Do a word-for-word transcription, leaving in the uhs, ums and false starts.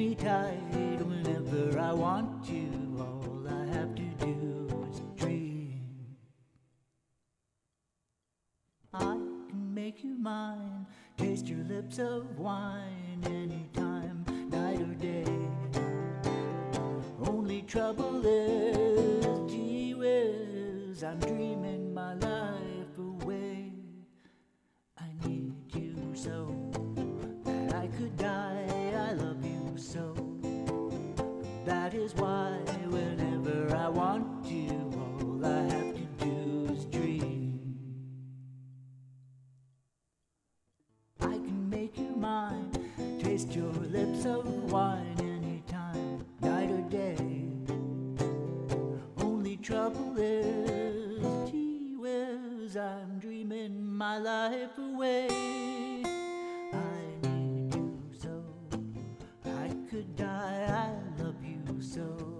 me tight whenever I want to. All I have to do is dream. I can make you mine, taste your lips of wine anytime, night or day. Only trouble is, gee whiz, I'm dreaming my life away. I need you so that I could die. I love you so. That is why whenever I want you, all I have to do is dream. I can make you mine, taste your lips of wine anytime, night or day. Only trouble is, gee whiz, I'm dreaming my life away. I need you so I could die. I love you so.